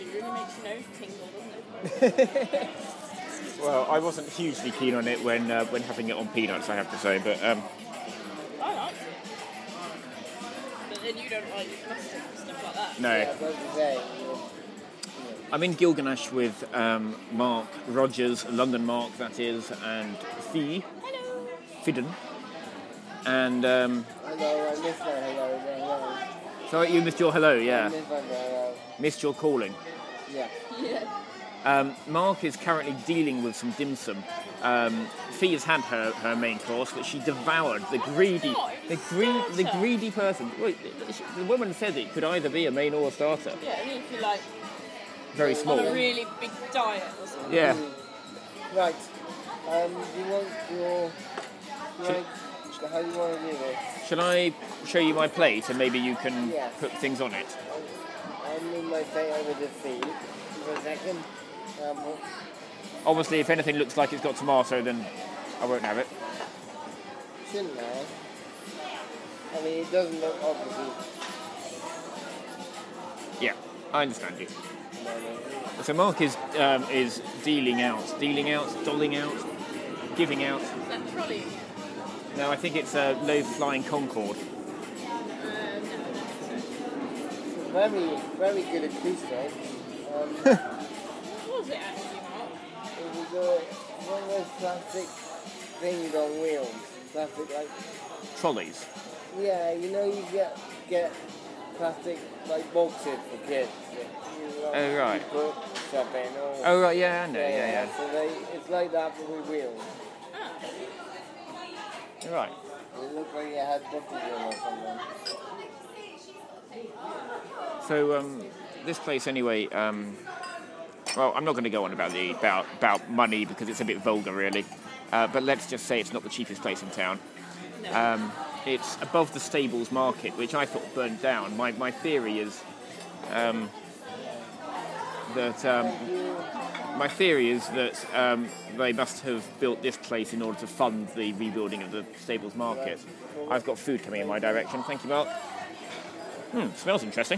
actually. It really makes your nose tingle, doesn't it? Well, I wasn't hugely keen on it when having it on peanuts, I have to say, but I like it. But then you don't like mustard and stuff like that. no. Yeah, but today, I'm in Gilgamesh with Mark Rogers, London Mark, that is, and Fee. Hello. Fidden. And, hello, I missed my hello. sorry, you missed your hello, I yeah. missed my hello. Missed your calling. Yeah. Yeah. Mark is currently dealing with some dim sum. Fee has had her main course, but she devoured the greedy person. Well, the woman said it could either be a main or a starter. Yeah, I mean, if you're like Very small. on a really big diet or something. Yeah. Right. You want your... Like, how do you want to do this? Shall I show you my plate and maybe you can Yeah. put things on it? I'll move my plate over to feed for a second. Obviously, if anything looks like it's got tomato, then I won't have it. Shouldn't I? I mean, it doesn't look obviously... Yeah, I understand you. No. So Mark is dealing out, doling out, giving out. Is that trolley again? No, I think it's a low-flying Concorde. Very, very good acoustic. What was it actually, Mark? It was one of those plastic things on wheels. Plastic, like... Trolleys. Yeah, you know you get plastic, like, boxes for kids. Oh, right. You put stuff in. Or, Oh, right, yeah, I know, yeah. So it's like that, but with wheels. Right. It looked like it had buttons in or something. So, this place anyway, well, I'm not going to go on about money because it's a bit vulgar, really. But let's just say it's not the cheapest place in town. No. It's above the Stables Market, which I thought burned down. My theory is that they must have built this place in order to fund the rebuilding of the Stables Market. I've got food coming in my direction. Thank you, Mark. Smells interesting.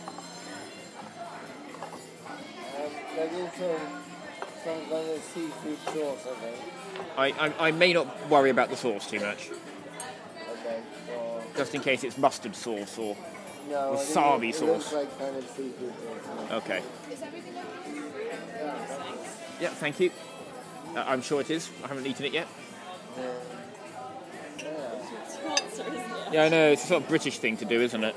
There's also some kind of seafood sauce, I think. I may not worry about the sauce too much, Okay. Or, just in case it's mustard sauce or no, wasabi it sauce. looks like kind of seafood sauce. Okay. Is everything on? Thanks. Yeah, thank you. I'm sure it is. I haven't eaten it yet. Sponsor, isn't it? Yeah, I know. It's a sort of British thing to do, isn't it?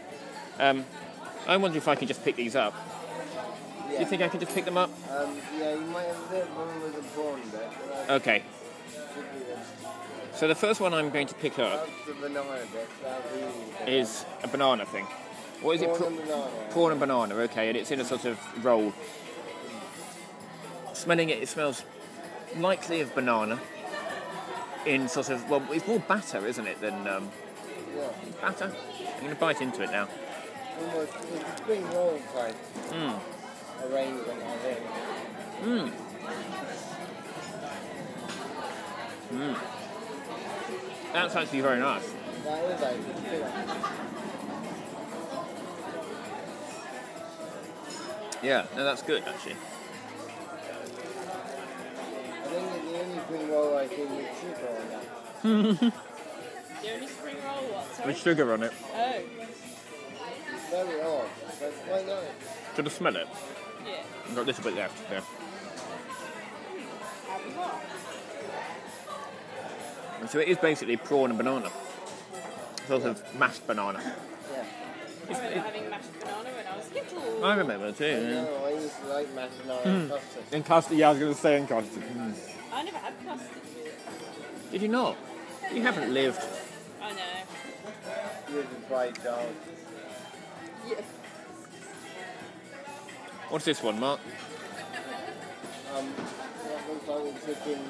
I wonder if I can just pick these up. Yeah. Do you think I can just pick them up? Yeah, you might have a bit of problem with the prawn bit. But Okay. should be this. So the first one I'm going to pick up That's the banana bit. That's the easy bit. is a banana thing. What is it? Prawn and banana. Prawn and banana. Okay, and it's in a sort of roll. Smelling it, it smells lightly of banana. In sort of, well, it's more batter, isn't it, than Yeah. batter? I'm going to bite into it now. Almost, it's a spring roll type arrangement, I think. That's actually very nice. That is like, Yeah, no, that's good actually. I think it's the only spring roll I think with sugar on that. The only spring roll, what? Sorry? With sugar on it. Oh, It's very odd, but it's quite nice. Should I smell it? yeah. I've got a little bit left. Yeah. How bizarre. And so it is basically prawn and banana. Sort of mashed banana. Yeah. I remember having mashed banana when I was little. I remember too. Yeah. No, I used to like mashed banana custard. In custard, yeah, I was going to say in custard. I never had custard. Did you not? You haven't lived. I know. With the fried dog. Yeah. What's this one, Mark? That looks like a chicken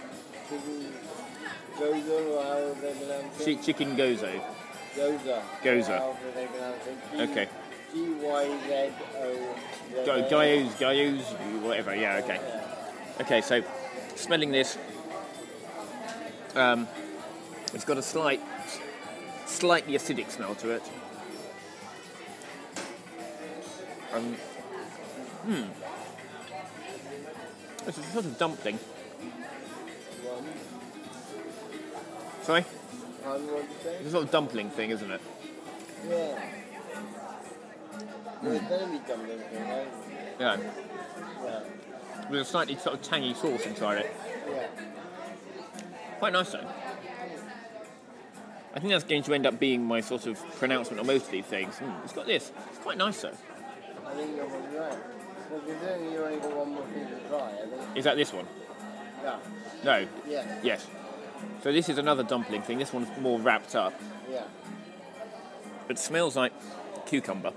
gozo, or however they pronounce it. Chicken gozo. Goza. Goza. However they pronounce it. Okay. G-Y-Z-O. Gayos, whatever. Yeah. Okay. Okay. So, smelling this, it's got a slightly acidic smell to it. It's a sort of dumpling. One. Sorry? What did you say? It's a sort of dumpling thing, isn't it? Yeah. There's going to be dumpling thing, right? Yeah. Yeah. With a slightly sort of tangy sauce inside it. Yeah. Quite nice though. I think that's going to end up being my sort of pronouncement on most of these things. It's got this. It's quite nice though. I think you're probably right. Well, considering you only got one more thing to try, I think. Is that this one? Yeah. No. Yeah. Yes. So this is another dumpling thing. This one's more wrapped up. Yeah. It smells like cucumber.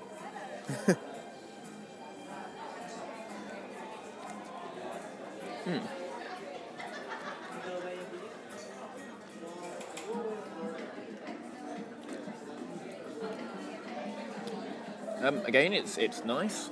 Again, it's nice.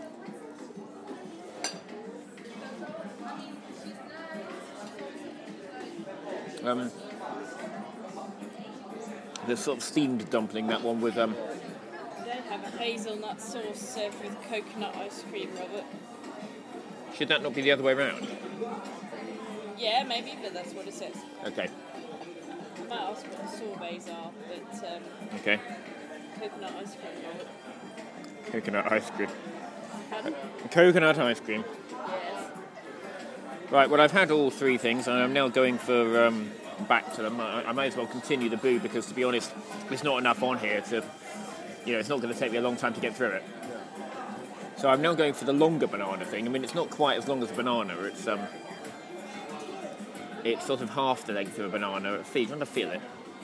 The sort of steamed dumpling, that one with They have a hazelnut sauce served with coconut ice cream, Robert. Should that not be the other way around? Yeah, maybe, but that's what it says. Okay. I might ask what the sorbets are, but Okay. coconut ice cream, Robert. Coconut ice cream. Pardon? Coconut ice cream. Yes. Right, well, I've had all three things, and I'm now going for back to them. I might as well continue the boo because, to be honest, there's not enough on here to, it's not going to take me a long time to get through it. So I'm now going for the longer banana thing. I mean, it's not quite as long as a banana. It's sort of half the length of a banana. Do you want to feel it?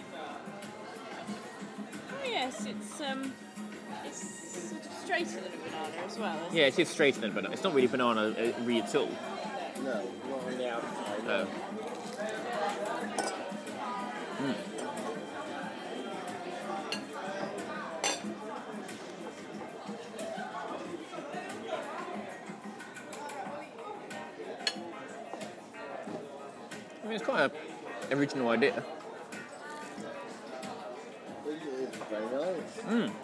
Oh, yes, it's sort of straighter than a banana as well, isn't Yeah, it is straighter than a banana. It's not really banana really at all. No, not on the outside. No. I mean, it's quite an original idea. It's very nice.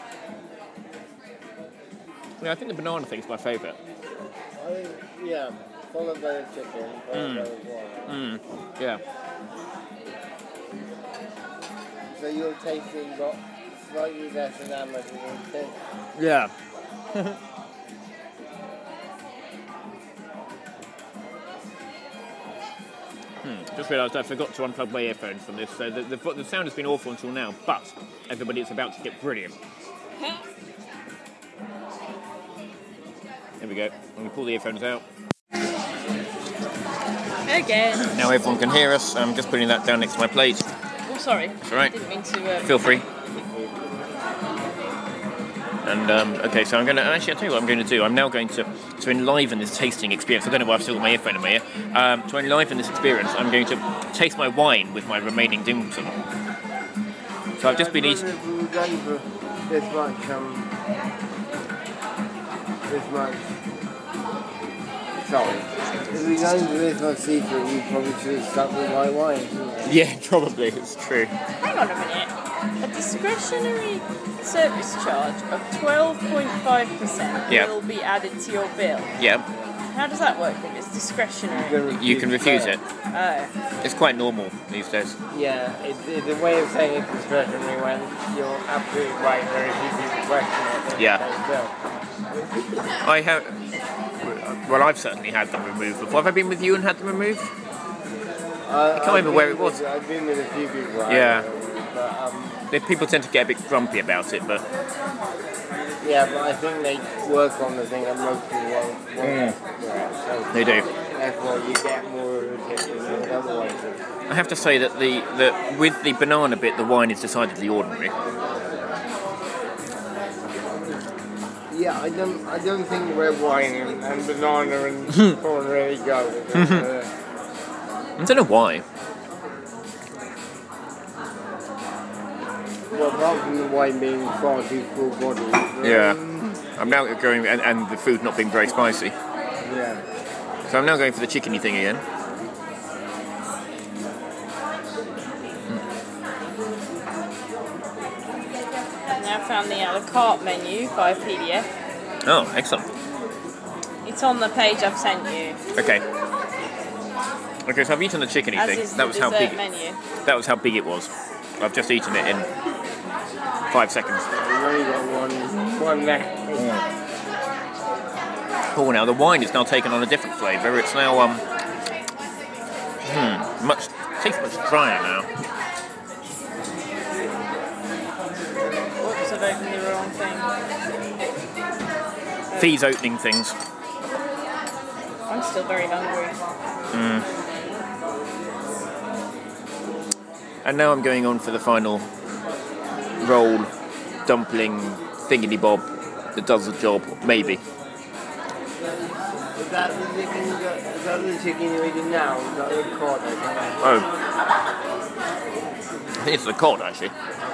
Yeah, I think the banana thing's my favourite. I think, yeah, followed by the chicken, followed by the water. Yeah. So your tasting got slightly less than that much of taste. Yeah. Just realised I forgot to unplug my earphones from this, so the sound has been awful until now, but everybody, it's about to get brilliant. There we go. I'm going to pull the earphones out. Again. Now everyone can hear us. I'm just putting that down next to my plate. Oh, sorry. It's all right. Didn't mean to... Feel free. And, okay, so I'm going to... Actually, I'll tell you what I'm going to do. I'm now going to enliven this tasting experience. I don't know why I've still got my earphone in my ear. To enliven this experience, I'm going to taste my wine with my remaining dim sum. So I've just been eating... If we were going for this much, sorry. If we were going for this much seafood, you probably should have stuck with white wine, shouldn't you? Yeah, probably. It's true. Hang on a minute. A discretionary service charge of 12.5% will be added to your bill. Yeah. How does that work if it's discretionary? You can refuse it. Oh. It's quite normal these days. Yeah, it's a way of saying it's discretionary when you're absolutely right. Very few people question it. Yeah. I have. Well, I've certainly had them removed before. Have I been with you and had them removed? I can't remember where it was. I've been with a few people. Yeah. But, people tend to get a bit grumpy about it, but... Yeah, but I think they work on the thing that most people won't. So they do. Therefore, you get more of a tip than you would otherwise do. I have to say that with the banana bit, the wine is decidedly ordinary. Yeah, I don't think red wine and banana and corn really go. I don't know why. Well, apart from the wine being far too full bodied. Yeah. I'm now going, and the food not being very spicy. Yeah. So I'm now going for the chickeny thing again. I've now found the a la carte menu by PDF. Oh, excellent. It's on the page I've sent you. Okay. Okay, so I've eaten the chickeny As thing. is That the was how big. dessert menu. That was how big it was. I've just eaten it in 5 seconds. We've only got one left. Oh, now the wine is now taken on a different flavour. It's now tastes much drier now. Whoops, I've opened the wrong thing. Fee's opening things. I'm still very hungry. And now I'm going on for the final roll, dumpling, thingity-bob that does the job, maybe. Is that the chicken you're eating now? Is that the cod? Oh. I think it's the cod, actually.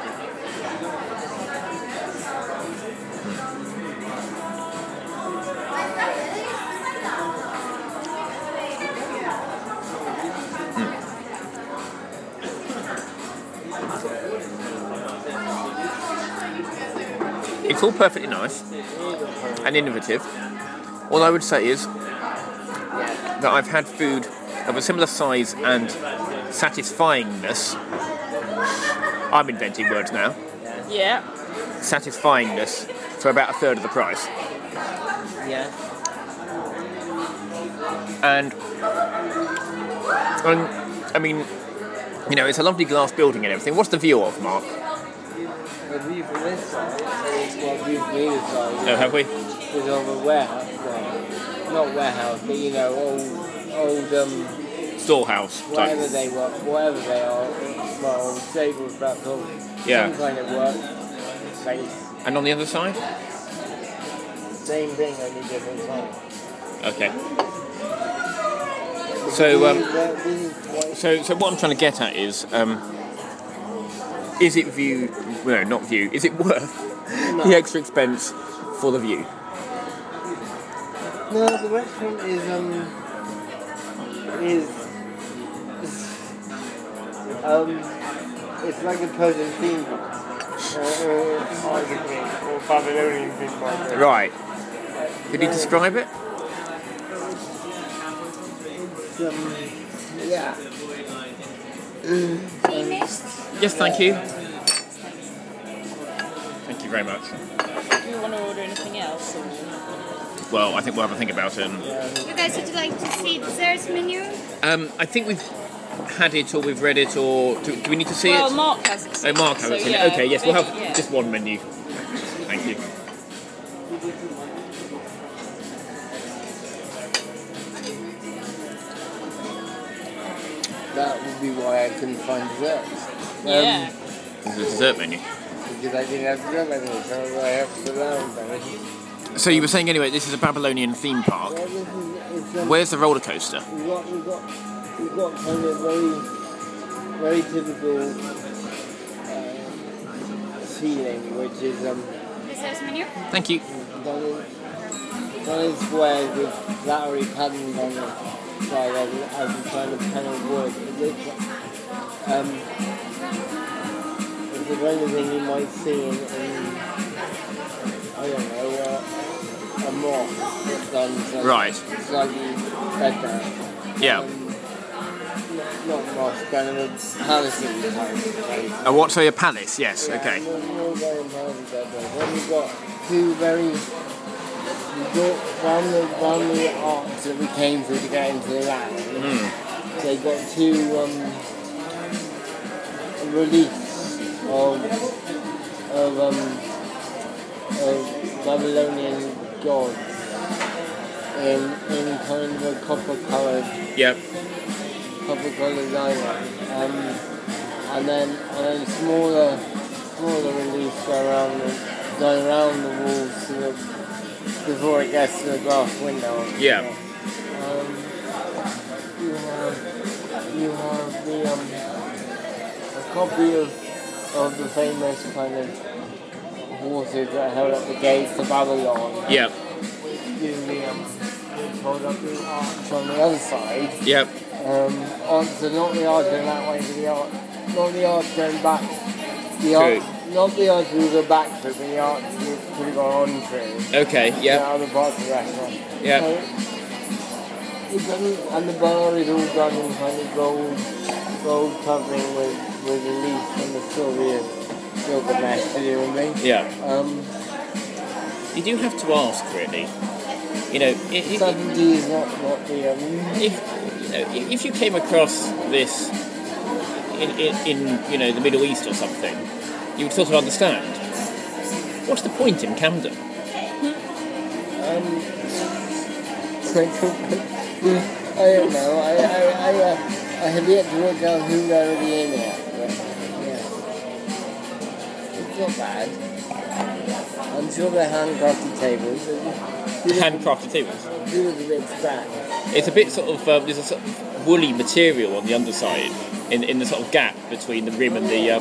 It's all perfectly nice and innovative. All I would say is that I've had food of a similar size and satisfyingness. I'm inventing words now. Yeah. Satisfyingness for about a third of the price. Yeah. And I mean, you know, it's a lovely glass building and everything. What's the view of, Mark? The view from this side, well, view from either side. Oh, have we? Is of a warehouse. Well, not warehouse, but you know, old Storehouse type. whatever they are, well, stables, perhaps, or Yeah. some kind of work space. And on the other side? Same thing, only different time. Okay. So what I'm trying to get at is it view? No, not view. Is it worth the extra expense for the view? No, the restaurant is it's like a Persian theme park, or Babylonian theme park. Right. Could you describe it? Yeah. Yes, thank you. Thank you very much. Do you want to order anything else? Or? Well, I think we'll have a think about it. You guys would like to see desserts menu? I think we've had it, or we've read it, or do we need to see Well, it? Mark hasn't seen Mark it, hasn't so seen yeah, it. Okay, yes, we'll have yeah. just one menu. Thank you. That would be why I couldn't find desserts. Yeah. There's a dessert menu. Because I didn't have dessert menu, so I have to learn them. So you were saying anyway, this is a Babylonian theme park. Well, it's, Where's the roller coaster? We've got kind of very typical ceiling, which is Desserts menu? Thank you. done in squares with flattery patterns on the side as a kind of panel wood. It's the kind of thing you might see in I don't know, a mosque that's done Right. slightly better. Yeah. Not mosque, kind of a palace type place. A what? So a palace? Yes. Okay. More going palace better. Then we've got two very from the arts that we came through to get into the land. They got two reliefs of Babylonian gods in kind of a copper coloured Yep. liner, and then smaller reliefs going around the walls before it gets to the glass window. Yeah. You have a copy of the famous kind of horses that held up the gates to Babylon. Yep. Hold up the arch on the other side. Yep. So not the arch going that way, but not the arch going back. The not the ice cream with a back strip, and the ice cream could have gone on through. Okay, yeah. Other parts of the restaurant. Yeah. So, and the bar is all done in kind of gold covering with a leaf and the Sylvia Gilgamesh, do you know what I mean? Yeah. You do have to ask, really. You know, certainty is not the if you came across this in you know, the Middle East or something, you would sort of understand. What's the point in Camden? I don't know. I have yet to work out who they're really aiming at, but yeah. It's not bad. I'm sure they're handcrafted tables. Handcrafted tables? It was a bit fat. It's a bit sort of, there's a sort of woolly material on the underside, in the sort of gap between the rim and the...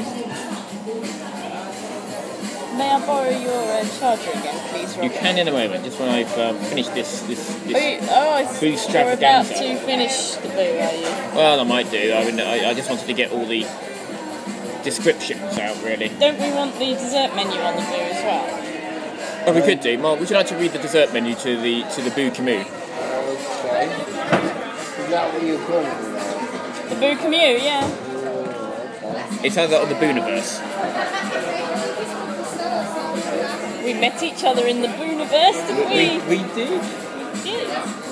May I borrow your charger again, please, Robert? You can in a moment, just when I've finished this I boo you're about extravaganza. to finish the boo, are you? Well, I might do. I mean, I just wanted to get all the descriptions out, really. Don't we want the dessert menu on the boo as well? Oh, we could do. Mark, would you like to read the dessert menu to the Boo Camus? Okay. Is that what you're calling about? The Boo Camus, yeah. Okay. It's either on the Booniverse. We met each other in the Booniverse, didn't we? We did. We did.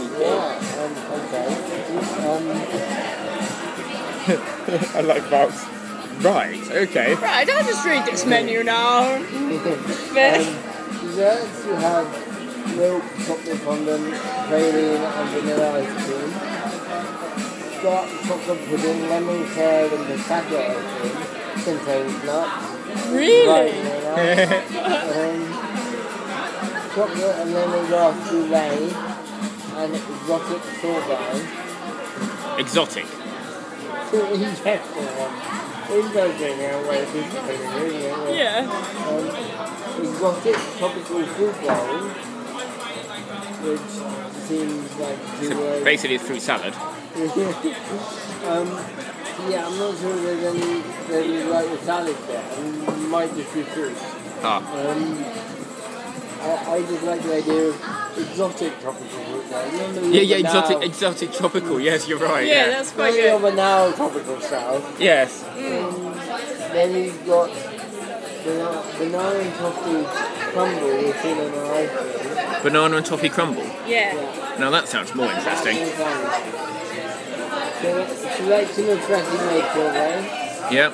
Okay. I like Mark's. Right, okay. Right, I'll just read this menu now. Desserts, you have milk, chocolate fondant, praline and vanilla ice cream. Dark chocolate pudding, lemon curd and pistachio ice cream. Contains nuts. Really? Chocolate and lemongrass brulee and exotic sorbet. Exotic. Interesting way of describing it, isn't it? Yeah. Exotic tropical fruit bowl, which seems like So basically, it's fruit salad. Yeah, I'm not sure there's any like the salad there. It might just be fruit. Ah. I just like the idea of exotic tropical fruit bowl. Yeah, exotic tropical. Yes, you're right. Yeah, that's quite Maybe of good. a now tropical style. Yes. Then you've got banana and toffee crumble with cinnamon ice cream. Banana and toffee crumble. Yeah. Now that sounds more interesting. Selection of freshly made sorbet. Yep.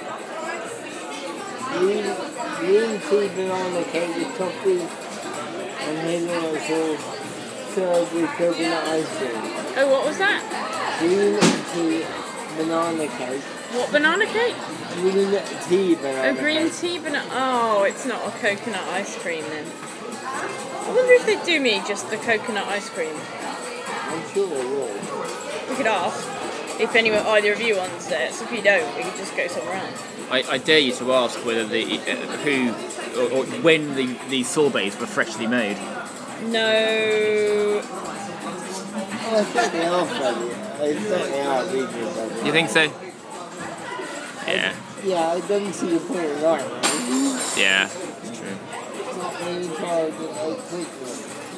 Green tea banana cake with toffee and hazelnut sauce served with coconut ice cream. Oh, what was that? Green tea banana cake. What, banana cake? Green tea banana Oh, green cake. tea banana. Oh, it's not a coconut ice cream then. I wonder if they do me just the coconut ice cream. I'm sure they will. We could ask if anyone, either of you wants it. So if you don't, we could just go somewhere else. I dare you to ask whether the or when the sorbets were freshly made. No. Oh, I think they are funny. I think they are really funny. You think so? Yeah. Yeah, I don't see the point of that. Yeah. It's true. It's not really hard to quick one.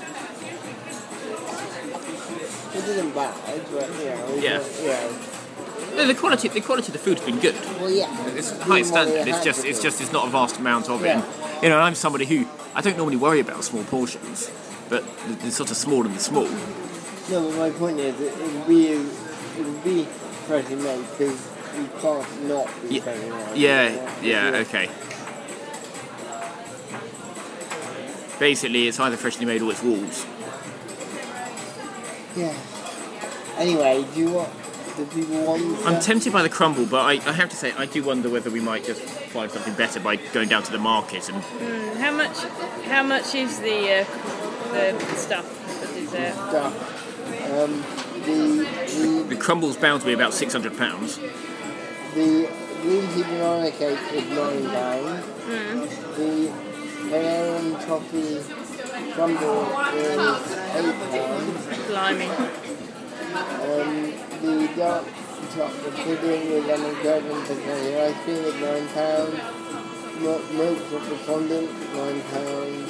It isn't bad, but Yeah. No, the quality of the food's been good. Well, yeah. It's high standard. It's just not a vast amount of it. Yeah. And, you know, I'm somebody who I don't normally worry about small portions, but the sort of small and the small. No, but my point is, it would be freshly made because you can't not be freshly made. Yeah, okay. Basically, it's either freshly made or it's walls. Yeah. Anyway, do people want? I'm tempted by the crumble, but I have to say I do wonder whether we might just find something better by going down to the market and. How much is the stuff, the dessert? Stuff. The crumble's bound to be about £600. The green tea banana cake is £9. The banana and toffee crumble is £8. Blimey. The dark chocolate pudding with lemon curd and pistachio ice cream is £9. Milk chocolate fondant, £9.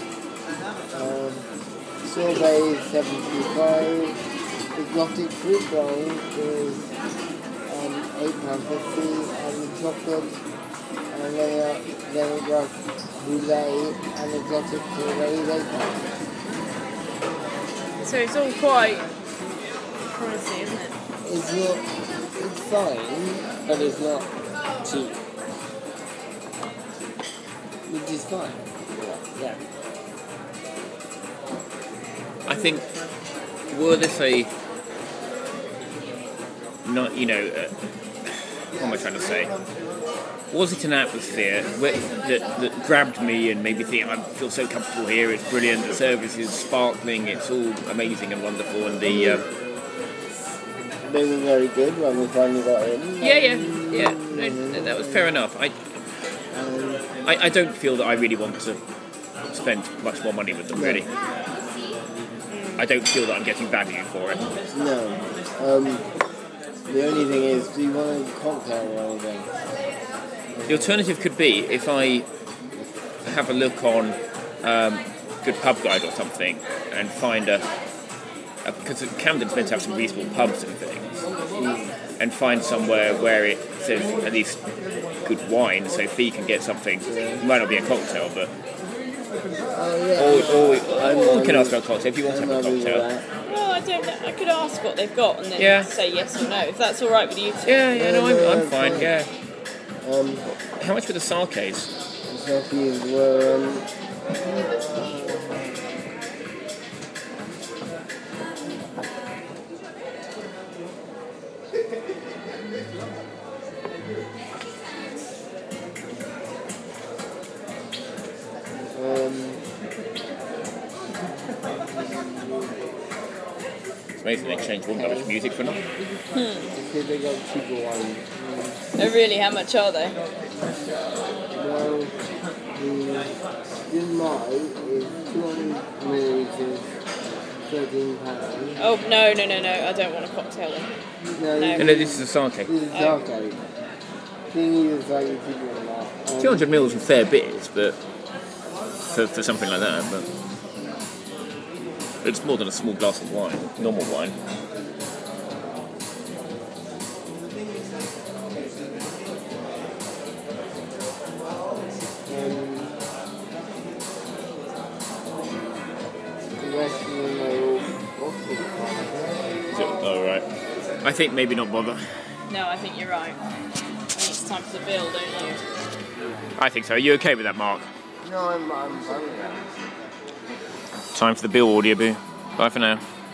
Sorbet, £7.25. Exotic fruit bowl is £8.50, and the chocolate and then it got Boulet and exotic sorbet is £8. So it's all quite pricey, isn't it? It's not. It's fine, but it's not cheap, which is fine. Yeah. I think, were this a, not, you know, what am I trying to say? Was it an atmosphere that grabbed me and made me think, I feel so comfortable here, it's brilliant, the service is sparkling, it's all amazing and wonderful, and the... They were very good when we finally got in. Yeah. No, that was fair enough. I don't feel that I really want to spend much more money with them, really. I don't feel that I'm getting value for it. No. The only thing is, do you want a cocktail or anything? The alternative could be if I have a look on Good Pub Guide or something and find because Camden's meant to have some reasonable pubs and things, and find somewhere where it says at least good wine, so Fee can get something. It might not be a cocktail, but or we can ask for a cocktail if you want to have a cocktail. Well, I don't know. I could ask what they've got and then say yes or no, if that's all right with you two. Yeah, no, I'm fine. Yeah. How much were the sakes? The sakes were It's amazing they changed Warm Lovers music for nothing. because they got cheaper wine. Oh really, how much are they? Well, the Gin Mai is 200 millilitres, £13. Oh, no, I don't want a cocktail then. No, this is a sake. This is sake. Thingy is slightly cheaper than that. 200 mils is a fair bit, but for something like that, but it's more than a small glass of wine, normal wine. Alright. I think maybe not bother. No, I think you're right. I think it's time for the bill, don't you? I think so. Are you okay with that, Mark? No, I'm fine with that. Time for the bill, Audio Boo. Bye for now.